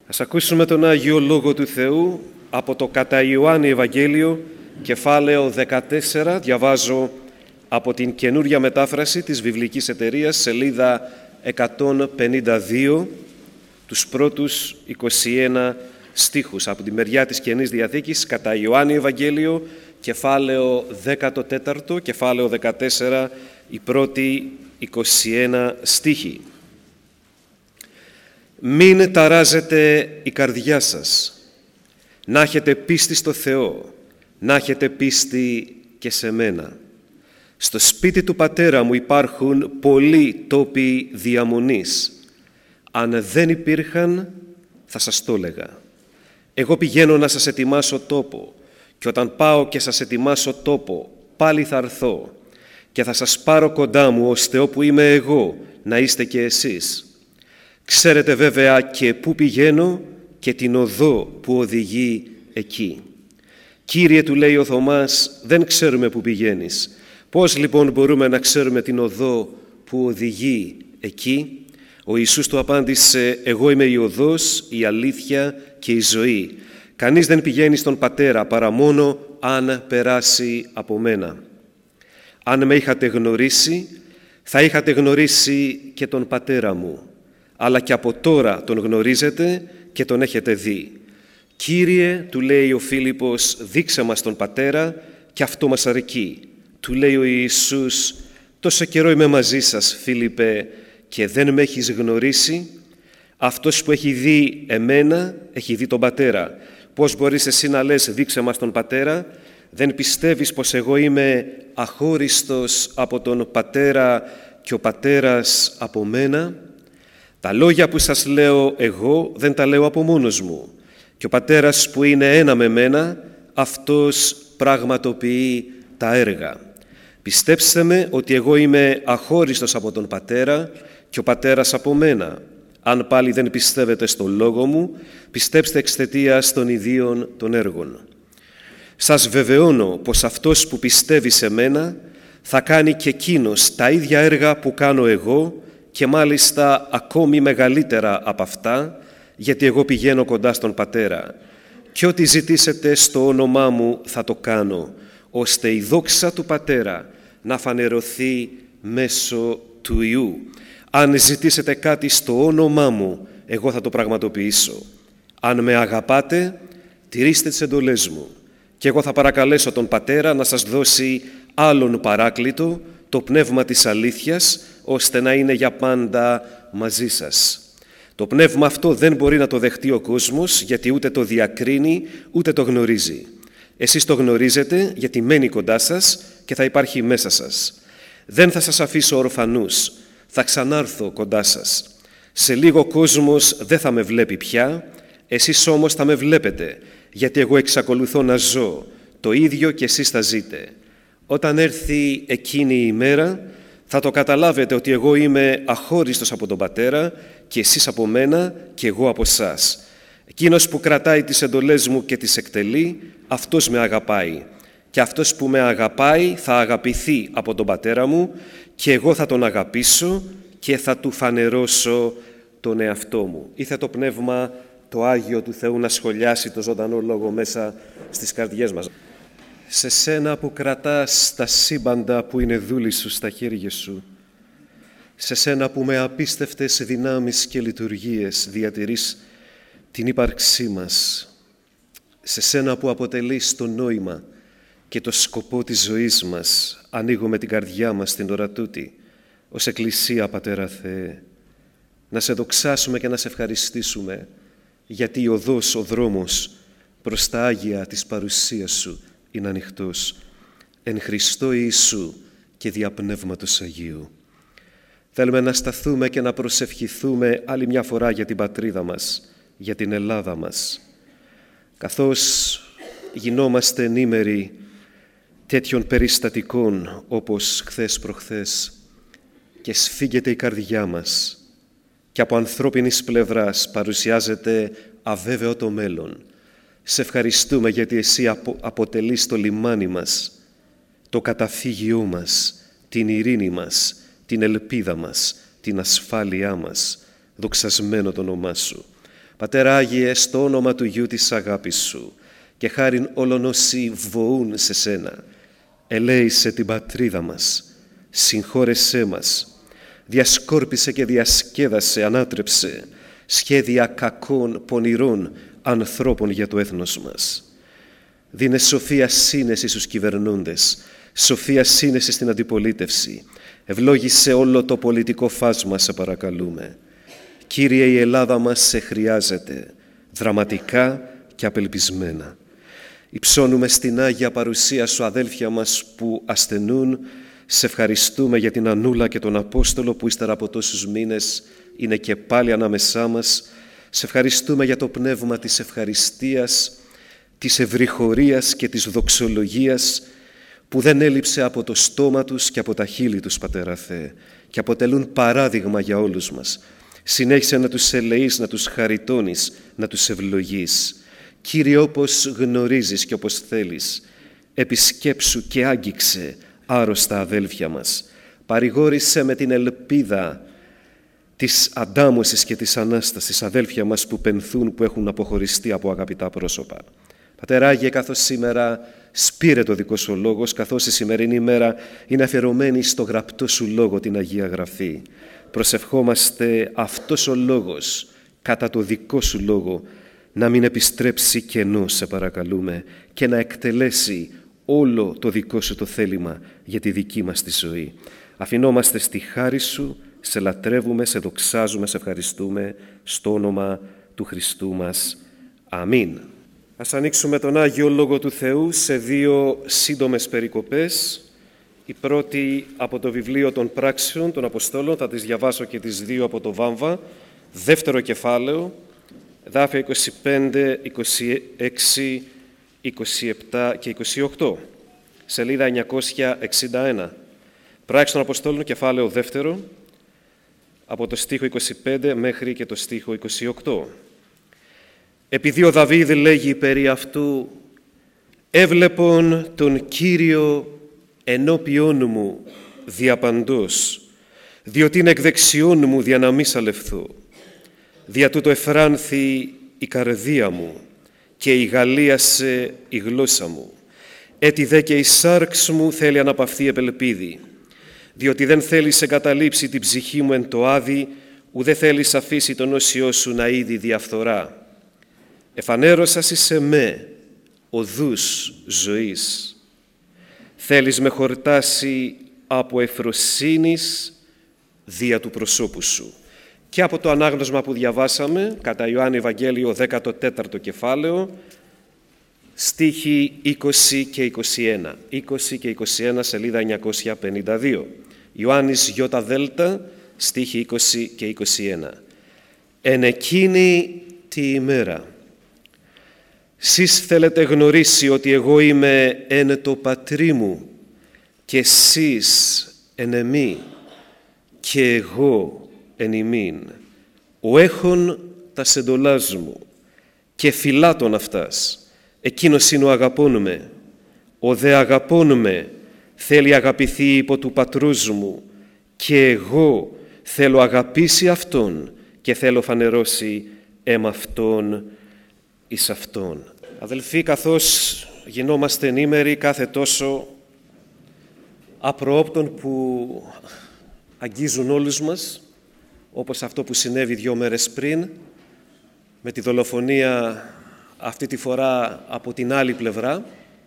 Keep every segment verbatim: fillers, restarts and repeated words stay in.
Ας ακούσουμε τον Άγιο Λόγο του Θεού από το κατά Ιωάννη Ευαγγέλιο, κεφάλαιο δεκατέσσερα. Διαβάζω από την καινούρια μετάφραση της Βιβλικής Εταιρείας, σελίδα εκατόν πενήντα δύο, τους πρώτους είκοσι ένα στίχους. Από τη μεριά της Καινής Διαθήκης, κατά Ιωάννη Ευαγγέλιο, κεφάλαιο δεκατέσσερα, κεφάλαιο δεκατέσσερα, οι πρώτοι είκοσι ένα στίχοι. Μην ταράζετε η καρδιά σας, να έχετε πίστη στο Θεό, να έχετε πίστη και σε μένα. Στο σπίτι του πατέρα μου υπάρχουν πολλοί τόποι διαμονής. Αν δεν υπήρχαν, θα σας το έλεγα. Εγώ πηγαίνω να σας ετοιμάσω τόπο, και όταν πάω και σας ετοιμάσω τόπο, πάλι θα έρθω και θα σας πάρω κοντά μου, ώστε όπου είμαι εγώ να είστε και εσείς. Ξέρετε βέβαια και πού πηγαίνω και την οδό που οδηγεί εκεί. Κύριε, του λέει ο Θωμάς, δεν ξέρουμε πού πηγαίνεις. Πώς λοιπόν μπορούμε να ξέρουμε την οδό που οδηγεί εκεί? Ο Ιησούς του απάντησε, εγώ είμαι η οδός, η αλήθεια και η ζωή. Κανείς δεν πηγαίνει στον Πατέρα παρά μόνο αν περάσει από μένα. Αν με είχατε γνωρίσει, θα είχατε γνωρίσει και τον Πατέρα μου. Αλλά και από τώρα τον γνωρίζετε και τον έχετε δει. Κύριε, του λέει ο Φίλιππος, δείξε μας τον Πατέρα και αυτό μας αρκεί. Του λέει ο Ιησούς, τόσο καιρό είμαι μαζί σας, Φίλιππε, και δεν με έχεις γνωρίσει? Αυτός που έχει δει εμένα, έχει δει τον Πατέρα. Πώς μπορείς εσύ να λες, δείξε μας τον Πατέρα? Δεν πιστεύεις πως εγώ είμαι αχώριστος από τον Πατέρα και ο Πατέρας από μένα? Τα λόγια που σας λέω εγώ δεν τα λέω από μόνος μου. Και ο Πατέρας που είναι ένα με μένα, αυτός πραγματοποιεί τα έργα. Πιστέψτε με ότι εγώ είμαι αχώριστος από τον Πατέρα και ο Πατέρας από μένα. Αν πάλι δεν πιστεύετε στο λόγο μου, πιστέψτε εξαιτίας των ιδίων των έργων. Σας βεβαιώνω πως αυτός που πιστεύει σε μένα θα κάνει και εκείνος τα ίδια έργα που κάνω εγώ, και μάλιστα ακόμη μεγαλύτερα από αυτά, γιατί εγώ πηγαίνω κοντά στον Πατέρα. Και ό,τι ζητήσετε στο όνομά μου θα το κάνω, ώστε η δόξα του Πατέρα να φανερωθεί μέσω του Υιού. Αν ζητήσετε κάτι στο όνομά μου, εγώ θα το πραγματοποιήσω. Αν με αγαπάτε, τηρήστε τις εντολές μου. Και εγώ θα παρακαλέσω τον Πατέρα να σας δώσει άλλον παράκλητο, το πνεύμα της αλήθειας, ώστε να είναι για πάντα μαζί σας. Το πνεύμα αυτό δεν μπορεί να το δεχτεί ο κόσμος, γιατί ούτε το διακρίνει, ούτε το γνωρίζει. Εσείς το γνωρίζετε, γιατί μένει κοντά σας και θα υπάρχει μέσα σας. Δεν θα σας αφήσω ορφανούς, θα ξανάρθω κοντά σας. Σε λίγο ο κόσμος δεν θα με βλέπει πια, εσείς όμως θα με βλέπετε, γιατί εγώ εξακολουθώ να ζω, το ίδιο και εσείς θα ζείτε. Όταν έρθει εκείνη η ημέρα, θα το καταλάβετε ότι εγώ είμαι αχώριστος από τον Πατέρα και εσείς από μένα και εγώ από εσάς. Εκείνος που κρατάει τις εντολές μου και τις εκτελεί, αυτός με αγαπάει. Και αυτός που με αγαπάει θα αγαπηθεί από τον Πατέρα μου και εγώ θα τον αγαπήσω και θα του φανερώσω τον εαυτό μου. Ήθε το Πνεύμα το Άγιο του Θεού να σχολιάσει το ζωντανό λόγο μέσα στις καρδιές μας. Σε σένα που κρατάς τα σύμπαντα που είναι δούλοι σου στα χέρια σου, σε σένα που με απίστευτες δυνάμεις και λειτουργίες διατηρείς την ύπαρξή μας, σε σένα που αποτελείς το νόημα και το σκοπό της ζωής μας, ανοίγουμε την καρδιά μας την ώρα τούτη, ως Εκκλησία, Πατέρα Θεέ, να σε δοξάσουμε και να σε ευχαριστήσουμε, γιατί η οδός, ο δρόμος προς τα Άγια της παρουσίας σου είναι ανοιχτός, εν Χριστώ Ιησού και δια Πνεύματος Αγίου. Θέλουμε να σταθούμε και να προσευχηθούμε άλλη μια φορά για την πατρίδα μας, για την Ελλάδα μας. Καθώς γινόμαστε ενήμεροι τέτοιων περιστατικών όπως χθες προχθές και σφίγγεται η καρδιά μας και από ανθρώπινης πλευράς παρουσιάζεται αβέβαιο το μέλλον, σε ευχαριστούμε γιατί εσύ αποτελείς το λιμάνι μας, το καταφύγιό μας, την ειρήνη μας, την ελπίδα μας, την ασφάλειά μας. Δοξασμένο το όνομά σου. Πατέρα Άγιε, στο όνομα του Γιού της αγάπης Σου και χάριν όλων όσοι βοούν σε Σένα, ελέησε την πατρίδα μας, συγχώρεσέ μας, διασκόρπισε και διασκέδασε, ανάτρεψε σχέδια κακών, πονηρών ανθρώπων για το έθνος μας. Δίνε σοφία σύνεση στους κυβερνώντες, σοφία σύνεση στην αντιπολίτευση. Ευλόγησε όλο το πολιτικό φάσμα, σε παρακαλούμε. Κύριε, η Ελλάδα μας σε χρειάζεται, δραματικά και απελπισμένα. Υψώνουμε στην Άγια Παρουσία Σου, αδέλφια μας που ασθενούν. Σε ευχαριστούμε για την Ανούλα και τον Απόστολο που ύστερα από τόσους μήνες είναι και πάλι ανάμεσά μας. Σε ευχαριστούμε για το πνεύμα της ευχαριστίας, της ευρυχωρίας και της δοξολογίας που δεν έλειψε από το στόμα τους και από τα χείλη τους, Πατέρα Θεέ, και αποτελούν παράδειγμα για όλους μας. Συνέχισε να τους ελεείς, να τους χαριτώνεις, να τους ευλογείς. Κύριε, όπως γνωρίζεις και όπως θέλεις, επισκέψου και άγγιξε άρρωστα αδέλφια μας. Παρηγόρησε με την ελπίδα της αντάμωσης και της Ανάστασης αδέλφια μας που πενθούν, που έχουν αποχωριστεί από αγαπητά πρόσωπα. Πατέρα Άγιε, καθώς σήμερα σπείρε το δικό Σου λόγος, καθώς η σημερινή ημέρα είναι αφιερωμένη στο γραπτό Σου λόγο, την Αγία Γραφή, προσευχόμαστε αυτός ο λόγος, κατά το δικό Σου λόγο, να μην επιστρέψει κενό, σε παρακαλούμε, και να εκτελέσει όλο το δικό Σου το θέλημα για τη δική μας τη ζωή. Αφινόμαστε στη χάρη Σου, σε λατρεύουμε, σε δοξάζουμε, σε ευχαριστούμε, στο όνομα του Χριστού μας. Αμήν. Ας ανοίξουμε τον Άγιο Λόγο του Θεού σε δύο σύντομες περικοπές. Η πρώτη από το βιβλίο των Πράξεων των Αποστόλων, θα τις διαβάσω και τις δύο από το Βάμβα. Δεύτερο κεφάλαιο, εδάφια είκοσι πέντε, είκοσι έξι, είκοσι επτά και είκοσι οκτώ, σελίδα εννιακόσια εξήντα ένα. Πράξεις των Αποστόλων, κεφάλαιο δεύτερο, από το στίχο είκοσι πέντε μέχρι και το στίχο είκοσι οκτώ. Επειδή ο Δαβίδ λέγει περί αυτού, «Έβλεπον τον Κύριο ενώπιόν μου διαπαντός, διότι είναι εκ δεξιών μου δια να μη σαλευθώ. Δια τούτο εφράνθη η καρδία μου και ηγαλίασε η γλώσσα μου. Έτι δε και η σάρξ μου θέλει αναπαυθεί επελπίδη, διότι δεν θέλεις εγκαταλείψει την ψυχή μου εν το άδει, ουδέ θέλεις αφήσει τον όσιό σου να είδει διαφθορά. Εφανέρωσας σε με οδούς ζωής. Θέλεις με χορτάσει από ευφροσύνης δια του προσώπου σου». Και από το ανάγνωσμα που διαβάσαμε, κατά Ιωάννη Ευαγγέλιο δέκατο τέταρτο κεφάλαιο, στίχοι είκοσι και είκοσι ένα. είκοσι και είκοσι ένα, σελίδα εννιακόσια πενήντα δύο. Ιωάννης Ιώτα Δέλτα, στίχοι είκοσι και είκοσι ένα. «Εν εκείνη τη ημέρα, σεις θέλετε γνωρίσει ότι εγώ είμαι εν το πατρί μου και σεις εν εμεί και εγώ εν ημίν. Ο έχων τα σεντολάς μου και φυλάτων αυτάς. Εκείνος είναι ο αγαπών με. Ο δε αγαπών με θέλει αγαπηθεί υπό του πατρούς μου και εγώ θέλω αγαπήσει αυτόν και θέλω φανερώσει εμ' αυτόν εις αυτόν». Αδελφοί, καθώς γινόμαστε ενήμεροι κάθε τόσο απροόπτων που αγγίζουν όλους μας, όπως αυτό που συνέβη δύο μέρες πριν, με τη δολοφονία αυτή τη φορά από την άλλη πλευρά,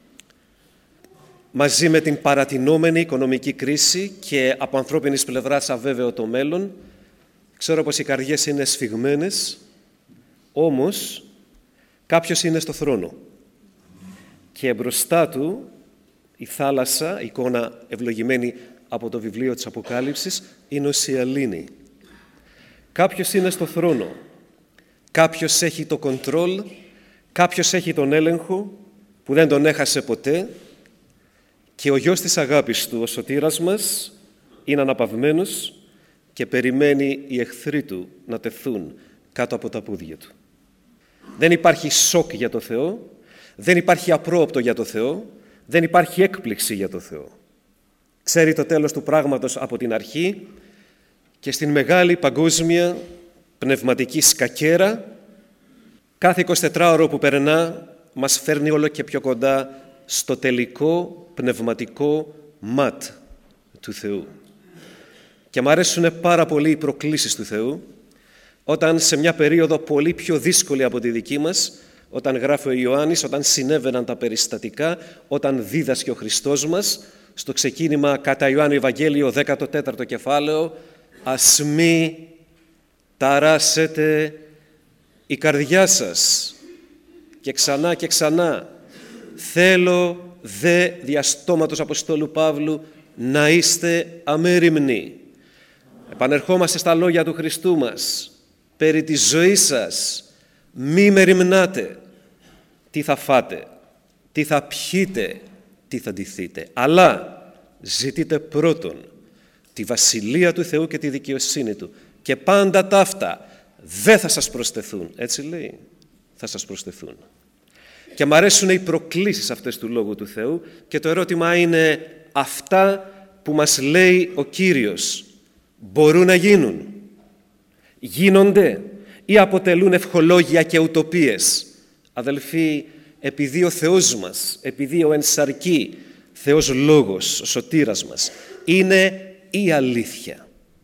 μαζί με την παρατηνόμενη οικονομική κρίση και από ανθρώπινης πλευράς αβέβαιο το μέλλον, ξέρω πως οι καρδιές είναι σφιγμένες, όμως κάποιος είναι στο θρόνο και μπροστά του η θάλασσα, εικόνα ευλογημένη από το βιβλίο της Αποκάλυψης, είναι ο Σιαλήνη. Κάποιος είναι στο θρόνο, κάποιος έχει το κοντρόλ, κάποιος έχει τον έλεγχο που δεν τον έχασε ποτέ και ο γιος της αγάπης του, ο σωτήρας μας, είναι αναπαυμένος και περιμένει οι εχθροί του να τεθούν κάτω από τα πόδια του. Δεν υπάρχει σοκ για το Θεό, δεν υπάρχει απρόοπτο για το Θεό, δεν υπάρχει έκπληξη για το Θεό. Ξέρει το τέλος του πράγματος από την αρχή και στην μεγάλη παγκόσμια πνευματική σκακέρα Κάθε εικοσιτετράωρο που περνά μας φέρνει όλο και πιο κοντά στο τελικό πνευματικό ματ του Θεού. Και μου αρέσουν πάρα πολύ οι προκλήσεις του Θεού, όταν σε μια περίοδο πολύ πιο δύσκολη από τη δική μας, όταν γράφει ο Ιωάννης, όταν συνέβαιναν τα περιστατικά, όταν δίδασκε ο Χριστός μας, στο ξεκίνημα κατά Ιωάννου Ευαγγέλιο, δέκατο τέταρτο κεφάλαιο, «Ας μη ταράσετε η καρδιά σας». Και ξανά και ξανά, «Θέλω δε διαστόματος Αποστόλου Παύλου να είστε αμέριμνοι». Επανερχόμαστε στα λόγια του Χριστού μας. «Περί της ζωής σας μη μεριμνάτε τι θα φάτε, τι θα πιείτε, τι θα ντυθείτε, αλλά ζητείτε πρώτον τη βασιλεία του Θεού και τη δικαιοσύνη Του και πάντα ταύτα δεν θα σας προσθεθούν». Έτσι λέει, θα σας προσθεθούν. Και μ' αρέσουν οι προκλήσεις αυτές του Λόγου του Θεού και το ερώτημα είναι, αυτά που μας λέει ο Κύριος μπορούν να γίνουν? Γίνονται ή αποτελούν ευχολόγια και ουτοπίες? Αδελφοί, επειδή ο Θεός μας, επειδή ο εν σαρκί Θεός Λόγος, ο σωτήρας μας, είναι η αλήθεια,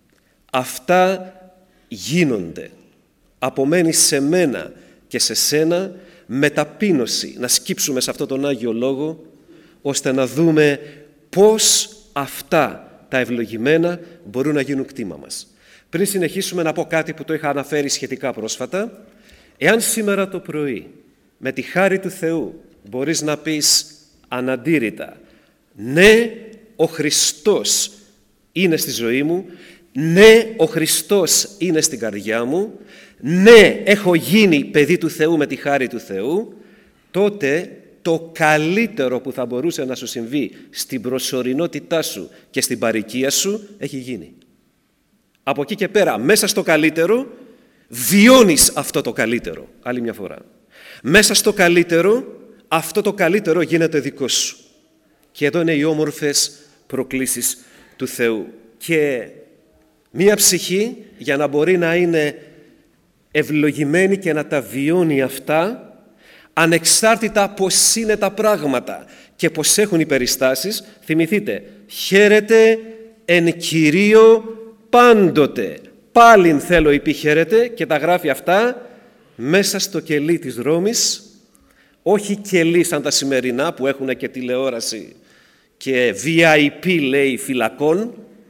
αυτά γίνονται. Απομένει σε μένα και σε σένα με ταπείνωση να σκύψουμε σε αυτόν τον Άγιο Λόγο, ώστε να δούμε πώς αυτά τα ευλογημένα μπορούν να γίνουν κτήμα μας. Πριν συνεχίσουμε, να πω κάτι που το είχα αναφέρει σχετικά πρόσφατα. Εάν σήμερα το πρωί, με τη χάρη του Θεού, μπορείς να πεις αναντήρητα, «Ναι, ο Χριστός είναι στη ζωή μου, ναι, ο Χριστός είναι στην καρδιά μου, ναι, έχω γίνει παιδί του Θεού με τη χάρη του Θεού», τότε το καλύτερο που θα μπορούσε να σου συμβεί στην προσωρινότητά σου και στην παροικία σου έχει γίνει. Από εκεί και πέρα, μέσα στο καλύτερο, βιώνεις αυτό το καλύτερο. Άλλη μια φορά. Μέσα στο καλύτερο, αυτό το καλύτερο γίνεται δικό σου. Και εδώ είναι οι όμορφες προκλήσεις του Θεού. Και μία ψυχή, για να μπορεί να είναι ευλογημένη και να τα βιώνει αυτά, ανεξάρτητα πώς είναι τα πράγματα και πώς έχουν οι περιστάσεις, θυμηθείτε, «Χαίρετε εν Κυρίω πάντοτε». Πάλιν θέλω υπή χαίρετε, και τα γράφει αυτά μέσα στο κελί της Ρώμης, όχι κελί σαν τα σημερινά που έχουν και τηλεόραση και βι άι πι λέει φυλακών,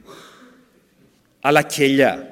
αλλά κελιά.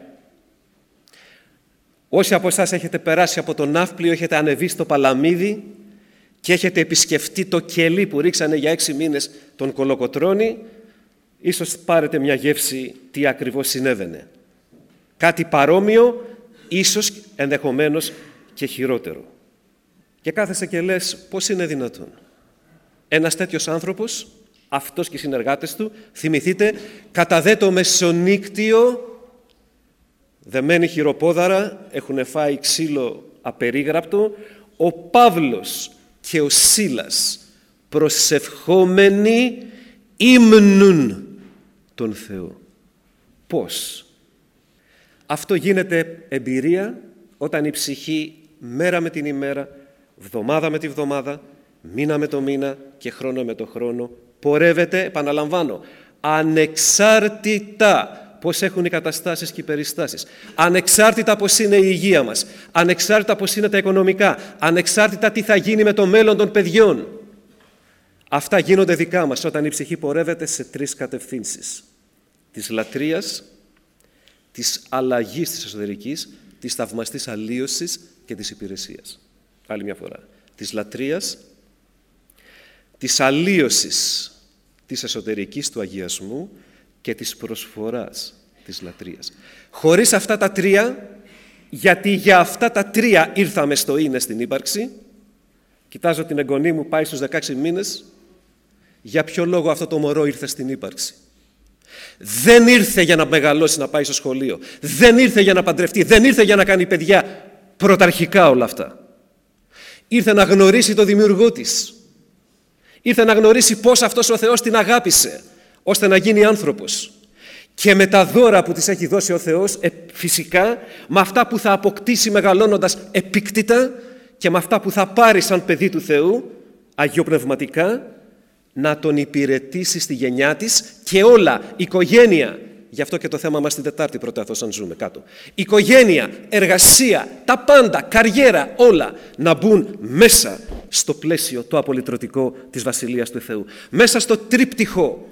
Όσοι από εσάς έχετε περάσει από το ναύπλιο, έχετε ανεβεί στο Παλαμίδι και έχετε επισκεφτεί το κελί που ρίξανε για έξι μήνες τον Κολοκοτρώνη, ίσως πάρετε μια γεύση τι ακριβώς συνέβαινε. Κάτι παρόμοιο, ίσως ενδεχομένως και χειρότερο. Και κάθεσαι και λες, πώς είναι δυνατόν? Ένας τέτοιος άνθρωπος, αυτός και οι συνεργάτες του, θυμηθείτε, κατά δε το μεσονύκτιο, δεμένοι χειροπόδαρα, έχουν φάει ξύλο απερίγραπτο, ο Παύλος και ο Σίλας προσευχόμενοι ύμνουν τον Θεό. Πώς? Αυτό γίνεται εμπειρία όταν η ψυχή μέρα με την ημέρα, βδομάδα με τη βδομάδα, μήνα με το μήνα και χρόνο με το χρόνο πορεύεται, επαναλαμβάνω, ανεξάρτητα πώς έχουν οι καταστάσεις και οι περιστάσεις, ανεξάρτητα πώς είναι η υγεία μας, ανεξάρτητα πώς είναι τα οικονομικά, ανεξάρτητα τι θα γίνει με το μέλλον των παιδιών. Αυτά γίνονται δικά μας όταν η ψυχή πορεύεται σε τρεις κατευθύνσεις: της λατρείας, της αλλαγής της εσωτερικής, της θαυμαστής αλλίωσης και της υπηρεσίας. Άλλη μια φορά. Της λατρείας, της αλλίωσης της εσωτερικής του αγιασμού και της προσφοράς της λατρείας. Χωρίς αυτά τα τρία, γιατί για αυτά τα τρία ήρθαμε στο είναι στην ύπαρξη, κοιτάζω την εγγονή μου, πάει στους δεκαέξι μήνες, για ποιο λόγο αυτό το μωρό ήρθε στην ύπαρξη? Δεν ήρθε για να μεγαλώσει, να πάει στο σχολείο. Δεν ήρθε για να παντρευτεί. Δεν ήρθε για να κάνει παιδιά. Πρωταρχικά όλα αυτά. Ήρθε να γνωρίσει το δημιουργό της. Ήρθε να γνωρίσει πώς αυτός ο Θεός την αγάπησε, ώστε να γίνει άνθρωπος. Και με τα δώρα που της έχει δώσει ο Θεός, ε, φυσικά, με αυτά που θα αποκτήσει μεγαλώνοντας επίκτητα, και με αυτά που θα πάρει σαν παιδί του Θεού, αγιοπνευματικά, να τον υπηρετήσει στη γενιά της και όλα, οικογένεια. Γι' αυτό και το θέμα μας την Τετάρτη πρωτεύω, αν ζούμε κάτω. Οικογένεια, εργασία, τα πάντα, καριέρα, όλα να μπουν μέσα στο πλαίσιο το απολυτρωτικό της Βασιλείας του Θεού. Μέσα στο τρίπτυχο,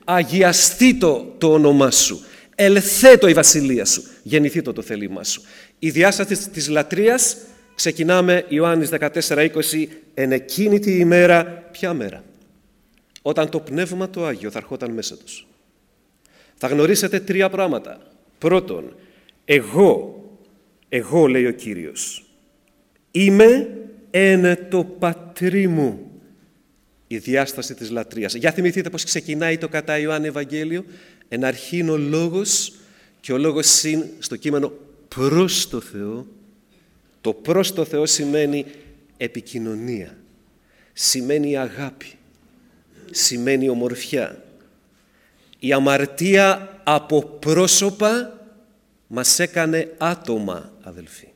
αγιαστήτω το όνομά σου, ελθέτω η Βασιλεία σου, γεννηθήτω το θέλημά σου. Η διάσταση της λατρείας, ξεκινάμε Ιωάννης δεκατέσσερα είκοσι, εν εκείνη τη ημέρα, ποια μέρα? Όταν το Πνεύμα το Άγιο θα ερχόταν μέσα τους. Θα γνωρίσετε τρία πράγματα. Πρώτον, εγώ, εγώ λέει ο Κύριος, είμαι εν το πατρί μου. Η διάσταση της λατρείας. Για θυμηθείτε πως ξεκινάει το κατά Ιωάννη Ευαγγέλιο. Εν αρχήν ο Λόγος και ο Λόγος συν στο κείμενο προς το Θεό. Το προς το Θεό σημαίνει επικοινωνία. Σημαίνει αγάπη. Σημαίνει ομορφιά. Η αμαρτία από πρόσωπα μας έκανε άτομα, αδελφοί.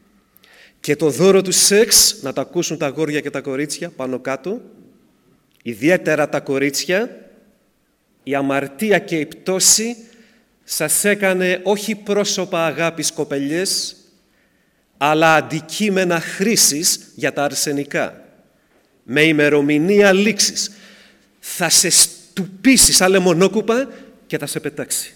Και το δώρο του σεξ, να τα ακούσουν τα αγόρια και τα κορίτσια πάνω κάτω, ιδιαίτερα τα κορίτσια, η αμαρτία και η πτώση σας έκανε όχι πρόσωπα αγάπης κοπελιές, αλλά αντικείμενα χρήσης για τα αρσενικά, με ημερομηνία λήξης. Θα σε στουπίσει σαν λεμονόκουπα και θα σε πετάξει.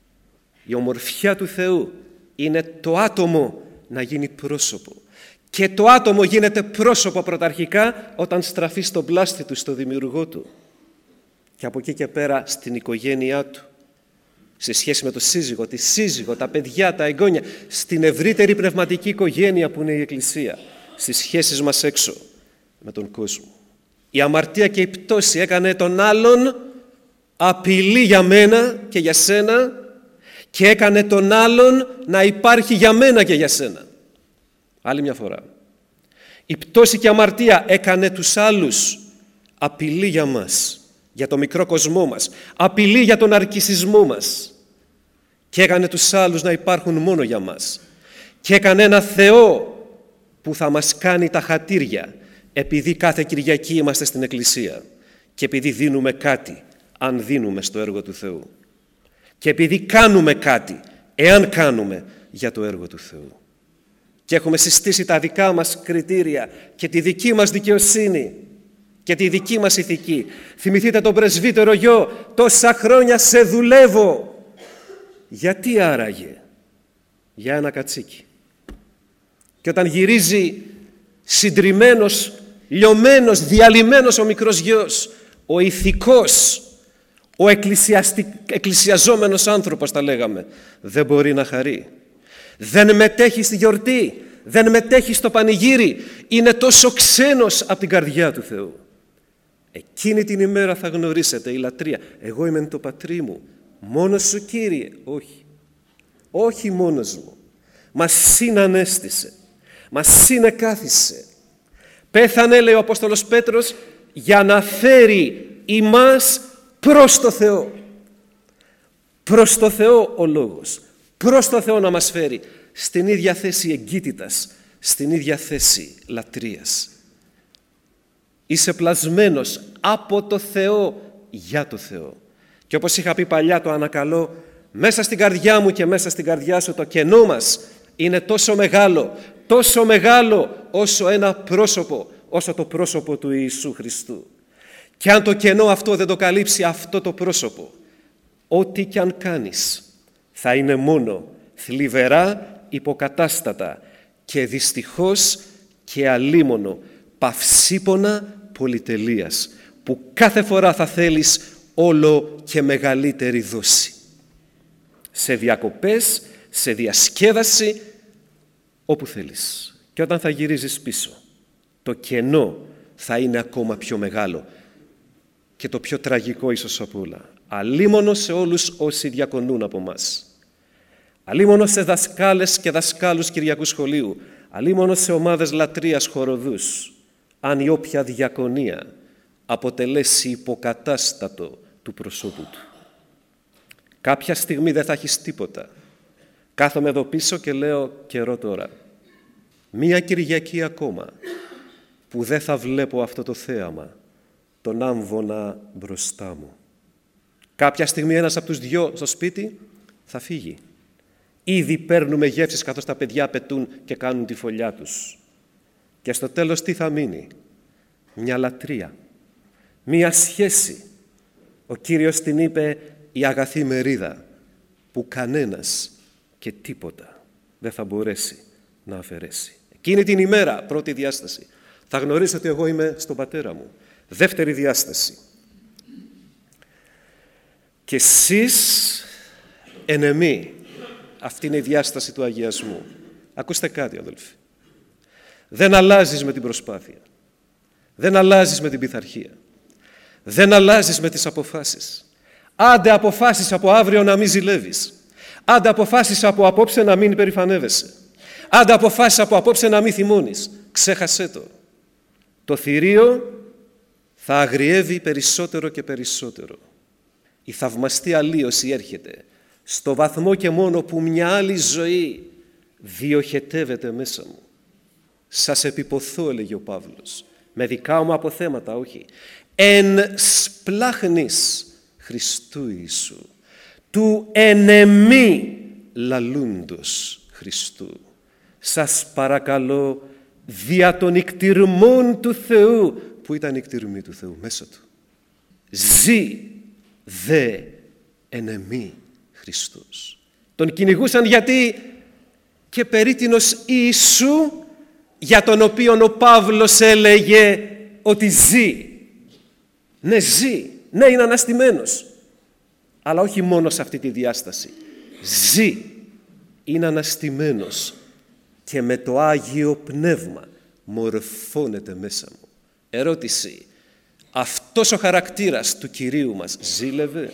Η ομορφιά του Θεού είναι το άτομο να γίνει πρόσωπο. Και το άτομο γίνεται πρόσωπο πρωταρχικά όταν στραφεί στον πλάστη του, στο δημιουργό του. Και από εκεί και πέρα στην οικογένειά του. Σε σχέση με το σύζυγο, τη σύζυγο, τα παιδιά, τα εγγόνια. Στην ευρύτερη πνευματική οικογένεια που είναι η Εκκλησία. Στις σχέσεις μας έξω με τον κόσμο. Η αμαρτία και η πτώση έκανε τον άλλον απειλή για μένα και για σένα και έκανε τον άλλον να υπάρχει για μένα και για σένα. Άλλη μια φορά. Η πτώση και η αμαρτία έκανε τους άλλους απειλή για μας, για το μικρό κοσμό μας, απειλή για τον αρκισισμό μας και έκανε τους άλλους να υπάρχουν μόνο για μας και έκανε ένα Θεό που θα μας κάνει τα χατήρια επειδή κάθε Κυριακή είμαστε στην Εκκλησία και επειδή δίνουμε κάτι, αν δίνουμε στο έργο του Θεού και επειδή κάνουμε κάτι, εάν κάνουμε για το έργο του Θεού. Και έχουμε συστήσει τα δικά μας κριτήρια και τη δική μας δικαιοσύνη και τη δική μας ηθική. Θυμηθείτε τον πρεσβύτερο γιο, τόσα χρόνια σε δουλεύω. Γιατί άραγε? Για ένα κατσίκι. Και όταν γυρίζει συντριμμένος, λιωμένος, διαλυμένος ο μικρός γιος, ο ηθικός, ο εκκλησιαζόμενος άνθρωπος τα λέγαμε, δεν μπορεί να χαρεί. Δεν μετέχει στη γιορτή, δεν μετέχει στο πανηγύρι, είναι τόσο ξένος από την καρδιά του Θεού. Εκείνη την ημέρα θα γνωρίσετε η λατρεία. Εγώ είμαι το πατρί μου. Μόνος σου, Κύριε? Όχι. Όχι μόνος μου. Μας συνανέστησε. Μας συνεκάθισε. Πέθανε, λέει ο Απόστολος Πέτρος, για να φέρει ημάς προς το Θεό. Προς το Θεό ο Λόγος. Προς το Θεό να μας φέρει στην ίδια θέση εγκύτητας, στην ίδια θέση λατρείας. Είσαι πλασμένος από το Θεό για το Θεό. Και όπως είχα πει παλιά, το ανακαλώ, μέσα στην καρδιά μου και μέσα στην καρδιά σου το κενό μας είναι τόσο μεγάλο, τόσο μεγάλο όσο ένα πρόσωπο, όσο το πρόσωπο του Ιησού Χριστού. Και αν το κενό αυτό δεν το καλύψει αυτό το πρόσωπο, ό,τι κι αν κάνεις θα είναι μόνο θλιβερά υποκατάστατα και δυστυχώς και αλίμονο παυσίπονα πολυτελείας, που κάθε φορά θα θέλεις όλο και μεγαλύτερη δόση. Σε διακοπές, σε διασκέδαση, όπου θέλεις. Και όταν θα γυρίζεις πίσω, το κενό θα είναι ακόμα πιο μεγάλο και το πιο τραγικό ίσως από όλα. Αλίμονο σε όλους όσοι διακονούν από μας. Αλίμονο σε δασκάλες και δασκάλους Κυριακού Σχολείου. Αλίμονο σε ομάδες λατρείας χοροδούς. Αν η όποια διακονία αποτελέσει υποκατάστατο του προσώπου του. Κάποια στιγμή δεν θα έχεις τίποτα. Κάθομαι εδώ πίσω και λέω καιρό τώρα. μία Κυριακή ακόμα που δεν θα βλέπω αυτό το θέαμα, τον άμβονα μπροστά μου. Κάποια στιγμή ένας από τους δυο στο σπίτι θα φύγει. Ήδη παίρνουμε γεύσεις καθώς τα παιδιά πετούν και κάνουν τη φωλιά τους. Και στο τέλος τι θα μείνει? Μια λατρεία, μια σχέση. Ο Κύριος την είπε η αγαθή μερίδα που κανένας και τίποτα δεν θα μπορέσει να αφαιρέσει. Εκείνη την ημέρα, πρώτη διάσταση, θα γνωρίσετε ότι εγώ είμαι στον Πατέρα μου. Δεύτερη διάσταση. Και εσείς εν εμή. Αυτή είναι η διάσταση του αγιασμού. Ακούστε κάτι, αδελφοί. Δεν αλλάζεις με την προσπάθεια. Δεν αλλάζεις με την πειθαρχία. Δεν αλλάζεις με τις αποφάσεις. Άντε αποφάσεις από αύριο να μην ζηλεύεις. Άντε αποφάσεις από απόψε να μην υπερηφανεύεσαι. Άντε αποφάσεις από απόψε να μην θυμώνεις. Ξέχασέ το. Το θηρίο θα αγριεύει περισσότερο και περισσότερο. Η θαυμαστή αλλίωση έρχεται στο βαθμό και μόνο που μια άλλη ζωή διοχετεύεται μέσα μου. Σας επιποθώ, έλεγε ο Παύλος, με δικά μου αποθέματα, όχι. Εν σπλάχνης Χριστού Ιησού, του εν εμή λαλούντος Χριστού. Σας παρακαλώ, δια των νικτυρμών του Θεού, που ήταν η νικτυρμή του Θεού μέσα του, ζει δε εν εμή Χριστός. Τον κυνηγούσαν γιατί και περίτινος Ιησού, για τον οποίον ο Παύλος έλεγε ότι ζει. Ναι, ζει. Ναι, είναι αναστημένος. Αλλά όχι μόνο σε αυτή τη διάσταση. Ζει. Είναι αναστημένος και με το Άγιο Πνεύμα μορφώνεται μέσα μου. Ερώτηση. Αυτός ο χαρακτήρας του Κυρίου μας ζήλευε?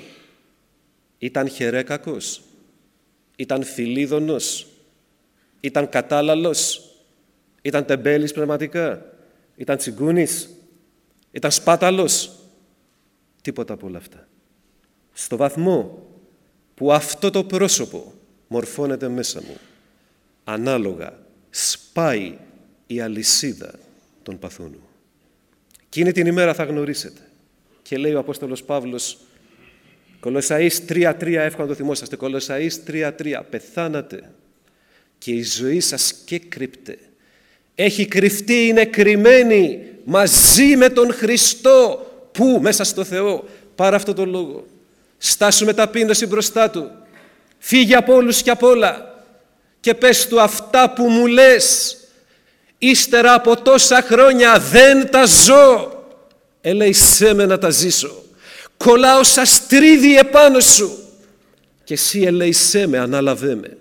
Ήταν χερέκακος? Ήταν φιλίδωνος? Ήταν κατάλαλος? Ήταν τεμπέλης πνευματικά? Ήταν τσιγκούνης? Ήταν σπάταλος? Τίποτα από όλα αυτά. Στο βαθμό που αυτό το πρόσωπο μορφώνεται μέσα μου, ανάλογα σπάει η αλυσίδα των παθών μου. Εκείνη την ημέρα θα γνωρίσετε. Και λέει ο Απόστολος Παύλος, Κολοσσαείς τρία τρία, εύκολα να το θυμόσαστε, Κολοσσαείς τρία τρία, πεθάνατε και η ζωή σας κέκρυπτε. Έχει κρυφτεί, είναι κρυμμένη μαζί με τον Χριστό. Πού? Μέσα στο Θεό. Πάρε αυτό το λόγο. Στάσου με ταπείνωση μπροστά Του. Φύγε από όλους και από όλα. Και πες Του, αυτά που μου λες ύστερα από τόσα χρόνια δεν τα ζω. Ελέησέ με να τα ζήσω. Κολλάω σαν στρίδι επάνω Σου. Και Εσύ ελέησέ με, ανάλαβέ με.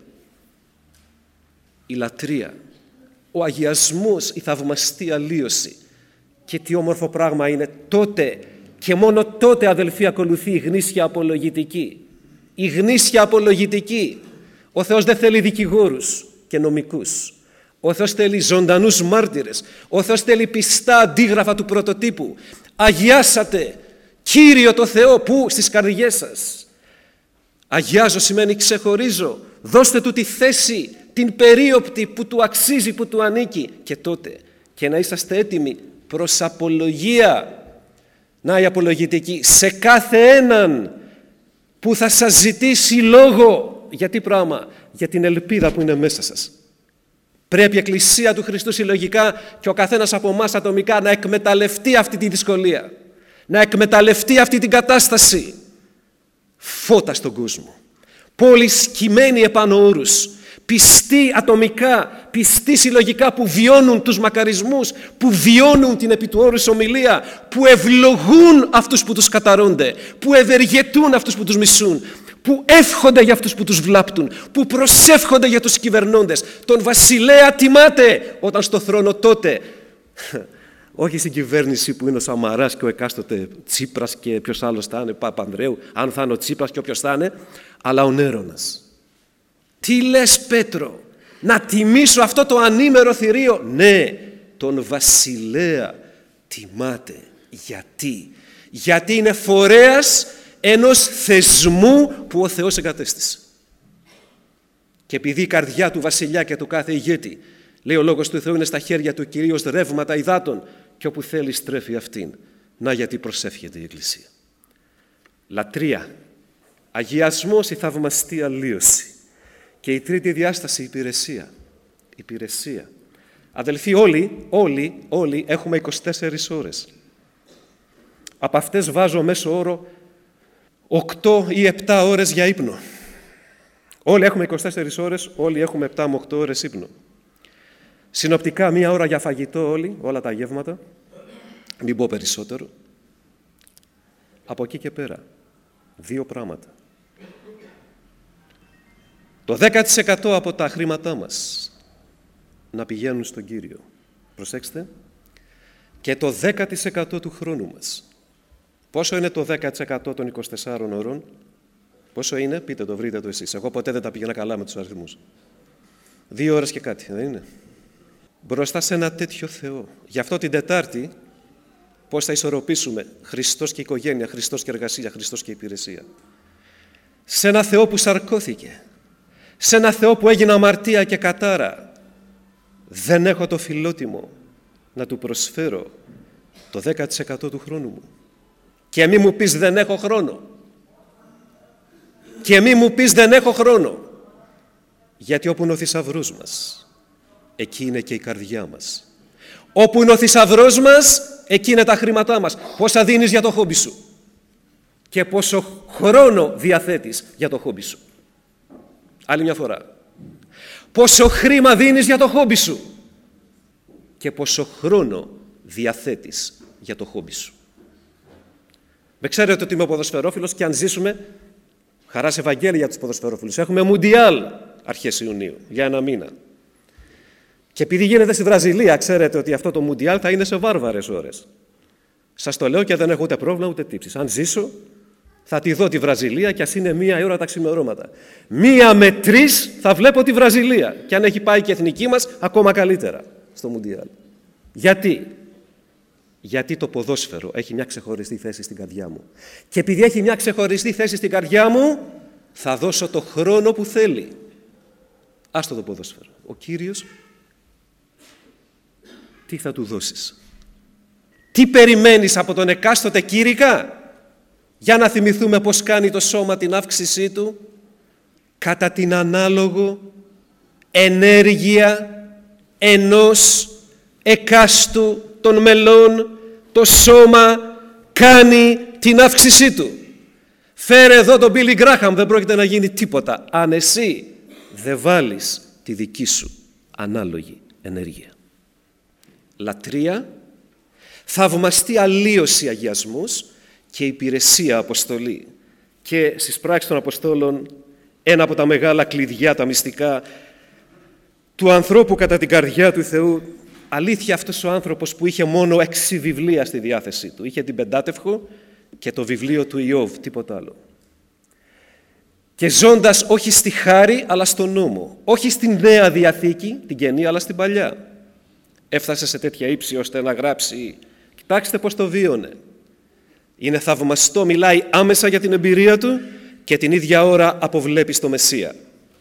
Η λατρεία, ο αγιασμός, η θαυμαστή αλλίωση. Και τι όμορφο πράγμα είναι τότε και μόνο τότε, αδελφοί, ακολουθεί η γνήσια απολογητική. Η γνήσια απολογητική. Ο Θεός δεν θέλει δικηγόρους και νομικούς. Ο Θεός θέλει ζωντανούς μάρτυρες. Ο Θεός θέλει πιστά αντίγραφα του πρωτοτύπου. Αγιάσατε Κύριο το Θεό. Πού? Στις καρδιές σας. Αγιάζω σημαίνει ξεχωρίζω. Δώστε Του τη θέση, την περίοπτη που Του αξίζει, που Του ανήκει. Και τότε και να είσαστε έτοιμοι προς απολογία. Να η απολογητική. Σε κάθε έναν που θα σας ζητήσει λόγο. Για τι πράγμα? Για την ελπίδα που είναι μέσα σας. Πρέπει η Εκκλησία του Χριστού συλλογικά και ο καθένας από εμάς ατομικά να εκμεταλλευτεί αυτή τη δυσκολία. Να εκμεταλλευτεί αυτή την κατάσταση. Φώτα στον κόσμο. Πόλεις κειμένοι επάνω όρους. Πιστοί ατομικά, πιστοί συλλογικά που βιώνουν τους μακαρισμούς, που βιώνουν την επί του όρους ομιλία, που ευλογούν αυτούς που τους καταρρώνται, που ευεργετούν αυτούς που τους μισούν, που εύχονται για αυτούς που τους βλάπτουν, που προσεύχονται για τους κυβερνώντες. Τον βασιλέα τιμάται όταν στο θρόνο τότε, όχι στην κυβέρνηση που είναι ο Σαμαράς και ο εκάστοτε Τσίπρας και ποιος άλλος θα είναι, Παπανδρέου, αν θα είναι ο Τσίπρας και όποιος θα είναι, αλλά ο Νέρονας. Τι λες, Πέτρο, να τιμήσω αυτό το ανήμερο θηρίο? Ναι, τον βασιλέα τιμάται. Γιατί? Γιατί είναι φορέας ενός θεσμού που ο Θεός εγκατέστησε. Και επειδή η καρδιά του βασιλιά και του κάθε ηγέτη Λέει ο Λόγος του Θεού είναι στα χέρια του Κυρίου ως ρεύματα υδάτων και όπου θέλει στρέφει αυτήν. Να γιατί προσεύχεται η Εκκλησία. Λατρεία, αγιασμός, η θαυμαστή αλλίωση. Και η τρίτη διάσταση, υπηρεσία. Υπηρεσία. Αδελφοί, όλοι, όλοι, όλοι έχουμε είκοσι τέσσερις ώρες. Από αυτές βάζω μέσο όρο οκτώ ή επτά ώρες για ύπνο. Όλοι έχουμε είκοσι τέσσερις ώρες, όλοι έχουμε επτά με οκτώ ώρες ύπνο. Συνοπτικά μία ώρα για φαγητό όλοι, όλα τα γεύματα, μην πω περισσότερο. Από εκεί και πέρα, δύο πράγματα. Το δέκα τοις εκατό από τα χρήματά μας να πηγαίνουν στον Κύριο. Προσέξτε. Και το δέκα τοις εκατό του χρόνου μας. Πόσο είναι το δέκα τοις εκατό των είκοσι τεσσάρων ώρων? Πόσο είναι? Πείτε το, βρείτε το εσείς. Εγώ ποτέ δεν τα πήγαινα καλά με τους αριθμούς. Δύο ώρες και κάτι, δεν είναι? Μπροστά σε ένα τέτοιο Θεό. Γι' αυτό την Τετάρτη πώς θα ισορροπήσουμε Χριστός και οικογένεια, Χριστός και εργασία, Χριστός και υπηρεσία. Σε ένα Θεό που σαρκώθηκε. Σε ένα Θεό που έγινε αμαρτία και κατάρα. Δεν έχω το φιλότιμο να του προσφέρω το δέκα τοις εκατό του χρόνου μου. Και μη μου πεις δεν έχω χρόνο. Και μη μου πεις δεν έχω χρόνο. Γιατί όπου είναι ο θησαυρός μας, εκεί είναι και η καρδιά μας. Όπου είναι ο θησαυρός μας, εκεί είναι τα χρήματά μας. Πόσα δίνεις για το χόμπι σου και πόσο χρόνο διαθέτεις για το χόμπι σου. Άλλη μια φορά. Πόσο χρήμα δίνεις για το χόμπι σου και πόσο χρόνο διαθέτεις για το χόμπι σου. Με ξέρετε ότι είμαι ποδοσφαιρόφιλος και αν ζήσουμε, χαράς Ευαγγέλια για τους ποδοσφαιρόφιλους, έχουμε Μουντιάλ αρχές Ιουνίου, για ένα μήνα. Και επειδή γίνεται στη Βραζιλία, ξέρετε ότι αυτό το Μουντιάλ θα είναι σε βάρβαρες ώρες. Σας το λέω και δεν έχω ούτε πρόβλημα ούτε τύψεις. Αν ζήσω, θα τη δω τη Βραζιλία και ας είναι μία ώρα τα ξημερώματα. Μία με τρεις θα βλέπω τη Βραζιλία. Και αν έχει πάει και η εθνική μας, ακόμα καλύτερα στο Μουντιάλ. Γιατί? Γιατί το ποδόσφαιρο έχει μια ξεχωριστή θέση στην καρδιά μου. Και επειδή έχει μια ξεχωριστή θέση στην καρδιά μου, θα δώσω το χρόνο που θέλει. Άστο το ποδόσφαιρο. Ο Κύριος, τι θα του δώσεις? Τι περιμένεις από τον εκάστοτε κήρυκα? Για να θυμηθούμε πώς κάνει το σώμα την αύξησή του. Κατά την ανάλογο ενέργεια ενός εκάστου των μελών, το σώμα κάνει την αύξησή του. Φέρε εδώ τον Μπίλι Γκράχαμ, δεν πρόκειται να γίνει τίποτα αν εσύ δεν βάλεις τη δική σου ανάλογη ενέργεια. Λατρεία, θαυμαστή αλλίωση, αγιασμός και υπηρεσία, αποστολή. Και στις πράξεις των Αποστόλων ένα από τα μεγάλα κλειδιά, τα μυστικά του ανθρώπου κατά την καρδιά του Θεού. Αλήθεια, αυτός ο άνθρωπος που είχε μόνο έξι βιβλία στη διάθεσή του. Είχε την Πεντάτευχο και το βιβλίο του Ιώβ, τίποτα άλλο. Και ζώντας όχι στη χάρη αλλά στον νόμο. Όχι στην Νέα Διαθήκη, την Καινή, αλλά στην Παλιά. Έφτασε σε τέτοια ύψη ώστε να γράψει. Κοιτάξτε πώς το βίωνε. Είναι θαυμαστό, μιλάει άμεσα για την εμπειρία του και την ίδια ώρα αποβλέπει στο Μεσσία.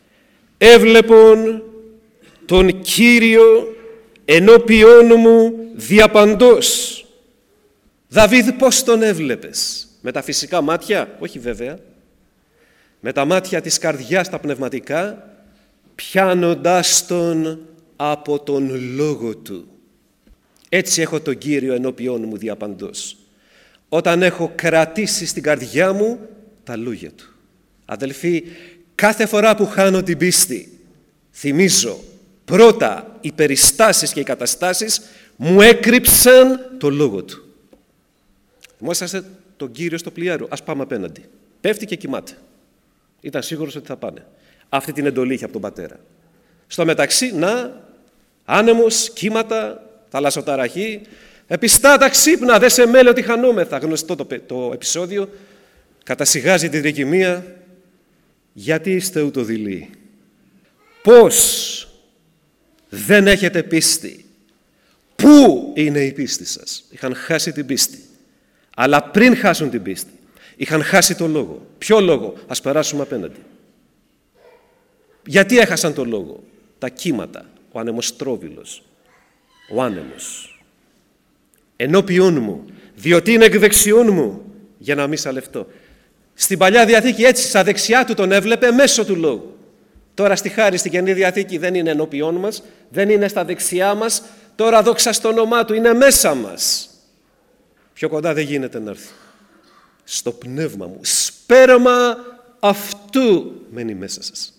Έβλεπον τον Κύριο ενώπιόν μου διαπαντός. Δαβίδ, πώς τον έβλεπες? Με τα φυσικά μάτια? Όχι βέβαια. Με τα μάτια της καρδιάς, τα πνευματικά, πιάνοντάς τον από τον λόγο του. Έτσι έχω τον Κύριο ενώπιόν μου διαπαντός. Όταν έχω κρατήσει στην καρδιά μου τα λόγια του. Αδελφοί, κάθε φορά που χάνω την πίστη, θυμίζω πρώτα οι περιστάσεις και οι καταστάσεις μου έκρυψαν το λόγο του. Θυμόσαστε τον Κύριο στο πλοιάριο, ας πάμε απέναντι. Πέφτει και κοιμάται. Ήταν σίγουρος ότι θα πάνε. Αυτή την εντολή είχε από τον πατέρα. Στο μεταξύ, να, άνεμος, κύματα, θαλασσοταραχή, επιστάτα ξύπνα, δεν σε μέλε ότι χανόμεθα. Γνωστό το, το επεισόδιο, κατασυγάζει την τρικυμία. Γιατί είστε ούτω δειλοί? Πώς δεν έχετε πίστη? Πού είναι η πίστη σας? Είχαν χάσει την πίστη. Αλλά πριν χάσουν την πίστη, είχαν χάσει το λόγο. Ποιο λόγο? Ας περάσουμε απέναντι. Γιατί έχασαν το λόγο? Τα κύματα, ο ο ανεμοστρόβιλος, ο άνεμος. Ενώπιόν μου, διότι είναι εκ δεξιών μου, για να μη σαλευτώ. Στην Παλιά Διαθήκη έτσι, στα δεξιά του τον έβλεπε μέσω του λόγου. Τώρα στη Χάρη, στην Καινή Διαθήκη δεν είναι ενώπιόν μας, δεν είναι στα δεξιά μας, τώρα δόξα στο όνομά του, είναι μέσα μας. Πιο κοντά δεν γίνεται να έρθει. Στο πνεύμα μου, σπέρμα αυτού μένει μέσα σας.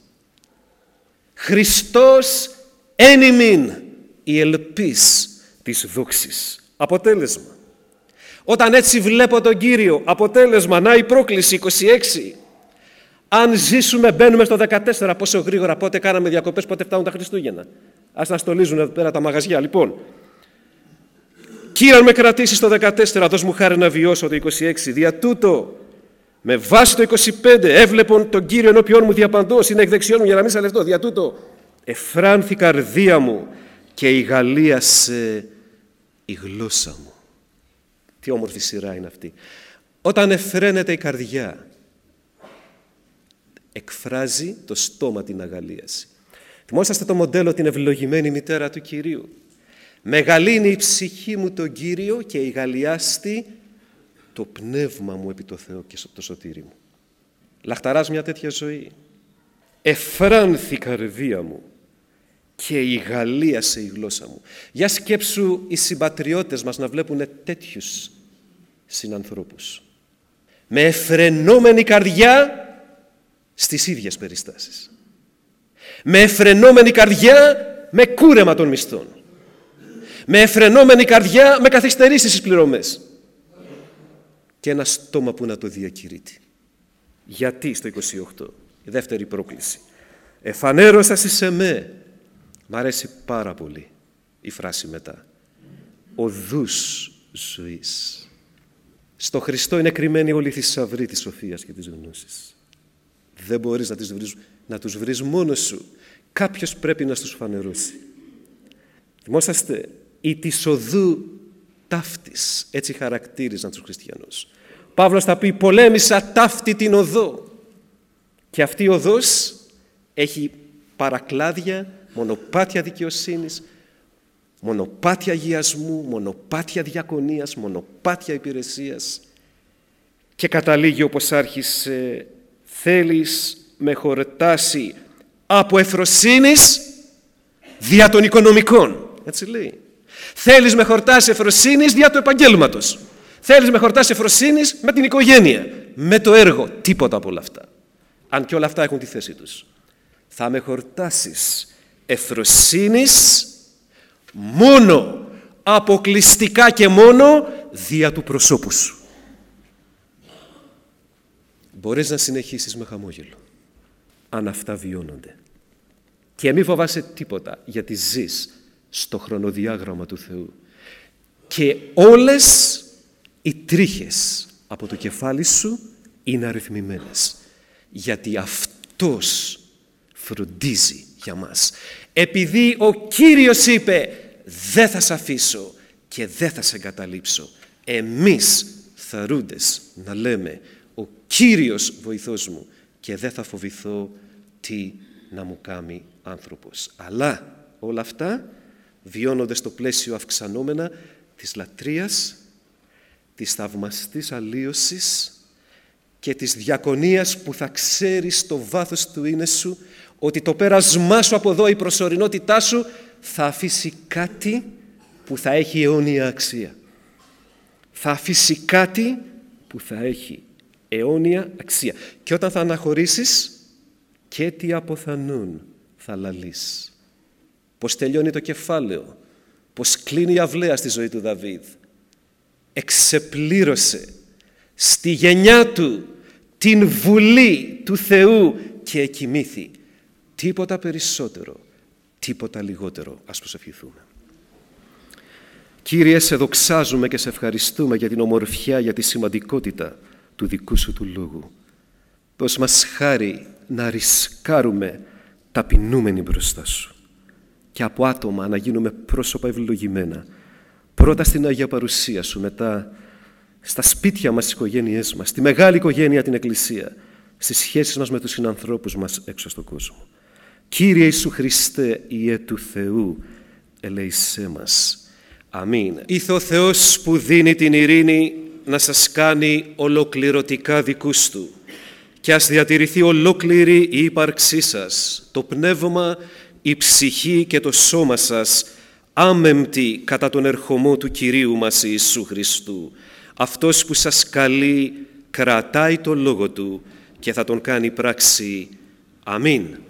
Χριστός εν ημίν, η ελπίς της δόξης. Αποτέλεσμα. Όταν έτσι βλέπω τον Κύριο, αποτέλεσμα, να η πρόκληση είκοσι έξι. Αν ζήσουμε, μπαίνουμε στο δεκατέσσερα, πόσο γρήγορα, πότε κάναμε διακοπές, πότε φτάνουν τα Χριστούγεννα. Ας να στολίζουν εδώ πέρα τα μαγαζιά. Λοιπόν, Κύριε, αν με κρατήσει στο δεκατέσσερα, δώσ' μου χάρη να βιώσω το είκοσι έξι. Δια τούτο, με βάση το είκοσι πέντε, έβλεπον τον Κύριο ενώπιόν μου διαπαντός, είναι εκ δεξιών μου για να μην σαλευτώ. Δια τούτο, εφράνθη η καρδία μου και ηγαλίασε η γλώσσα μου. Τι όμορφη σειρά είναι αυτή. Όταν εφραίνεται η καρδιά, εκφράζει το στόμα την αγαλίαση. Θυμόσαστε το μοντέλο την ευλογημένη μητέρα του Κυρίου. Μεγαλύνει η ψυχή μου τον Κύριο και ηγαλιάστη το πνεύμα μου επί το Θεό και το σωτήρι μου. Λαχταράς μια τέτοια ζωή. Εφράνθη η καρδία μου και ηγαλίασε η γλώσσα μου. Για σκέψου οι συμπατριώτες μας να βλέπουν τέτοιους συνανθρώπους. Με εφρενόμενη καρδιά στις ίδιες περιστάσεις. Με εφρενόμενη καρδιά με κούρεμα των μισθών. Με εφρενόμενη καρδιά με καθυστερήσεις στις πληρωμές. Και ένα στόμα που να το διακηρύττει. Γιατί στο είκοσι οκτώ, η δεύτερη πρόκληση. Εφανέρωσας εις εμέ. Μ' αρέσει πάρα πολύ η φράση μετά. Οδούς ζωής. Στο Χριστό είναι κρυμμένοι όλοι οι θησαυροί της σοφίας και της γνώσης. Δεν μπορείς να, τις βρεις, να τους βρεις μόνος σου. Κάποιος πρέπει να τους φανερώσει. Θυμόσαστε, η της οδού ταύτης, έτσι χαρακτήριζαν τους χριστιανούς. Ο Παύλος θα πει, πολέμησα ταύτη την οδό. Και αυτή η οδός έχει παρακλάδια, μονοπάτια δικαιοσύνης, μονοπάτια αγιασμού, μονοπάτια διακονίας, μονοπάτια υπηρεσίας. Και καταλήγει όπως άρχισε, θέλεις με χορτάσει από εφροσύνης δια των οικονομικών. Έτσι λέει. Θέλεις με χορτάσει εφροσύνης δια του επαγγέλματος. Θέλεις με χορτάσει εφροσύνης με την οικογένεια, με το έργο. Τίποτα από όλα αυτά. Αν και όλα αυτά έχουν τη θέση τους. Θα με χορτάσεις εφροσύνης μόνο, αποκλειστικά και μόνο δια του προσώπου σου. Μπορείς να συνεχίσεις με χαμόγελο, αν αυτά βιώνονται. Και μη φοβάσαι τίποτα, γιατί ζεις στο χρονοδιάγραμμα του Θεού. Και όλες οι τρίχες από το κεφάλι σου είναι αριθμημένες. Γιατί Αυτός φροντίζει για μας. Επειδή ο Κύριος είπε, δεν θα σε αφήσω και δεν θα σε εγκαταλείψω. Εμείς θαρούντες να λέμε, ο Κύριος βοηθός μου και δεν θα φοβηθώ τι να μου κάνει άνθρωπος. Αλλά όλα αυτά βιώνονται στο πλαίσιο αυξανόμενα της λατρείας, της θαυμαστής αλλίωσης και της διακονίας που θα ξέρεις στο βάθος του είναι σου ότι το πέρασμά σου από εδώ, η προσωρινότητά σου θα αφήσει κάτι που θα έχει αιώνια αξία. Θα αφήσει κάτι που θα έχει αιώνια αξία. Και όταν θα αναχωρήσεις, και τι αποθανούν θα λαλείς. Πώς τελειώνει το κεφάλαιο, πώς κλείνει η αυλαία στη ζωή του Δαβίδ. Εξεπλήρωσε στη γενιά του την βουλή του Θεού και εκοιμήθη. Τίποτα περισσότερο, τίποτα λιγότερο. Ας προσευχηθούμε. Κύριε, σε δοξάζουμε και σε ευχαριστούμε για την ομορφιά, για τη σημαντικότητα του δικού σου του λόγου. Δώσ' μας χάρη να ρισκάρουμε ταπεινούμενοι μπροστά σου και από άτομα να γίνουμε πρόσωπα ευλογημένα. Πρώτα στην Αγία Παρουσία σου, μετά στα σπίτια μας, στις οικογένειές μας, στη μεγάλη οικογένεια την Εκκλησία, στις σχέσεις μας με τους συνανθρώπους μας έξω στον κόσμο. Κύριε Ιησού Χριστέ, Υιέ του Θεού, ελέησέ μας. Αμήν. Ήθε ο Θεός που δίνει την ειρήνη να σας κάνει ολοκληρωτικά δικούς Του και ας διατηρηθεί ολόκληρη η ύπαρξή σας, το πνεύμα, η ψυχή και το σώμα σας άμεμπτη κατά τον ερχομό του Κυρίου μας Ιησού Χριστού. Αυτός που σας καλεί κρατάει το λόγο Του και θα τον κάνει πράξη. Αμήν.